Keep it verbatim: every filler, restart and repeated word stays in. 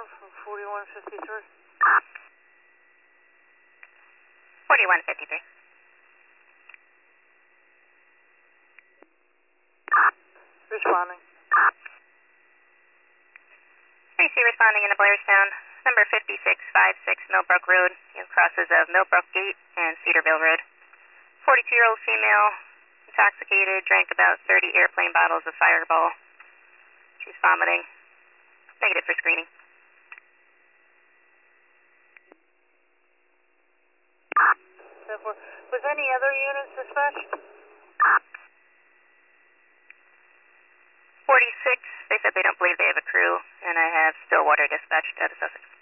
confirm from forty-one fifty-three. forty-one fifty-three. Responding. three C responding into Blairstown, number fifty-six fifty-six Millbrook Road, in crosses of Millbrook Gate and Cedarville Road. forty-two-year-old female, intoxicated, drank about thirty airplane bottles of Fireball. She's vomiting. Negative for screening. Was any other units dispatched? forty-six, they said they don't believe they have a crew, and I have Stillwater dispatched out of Sussex.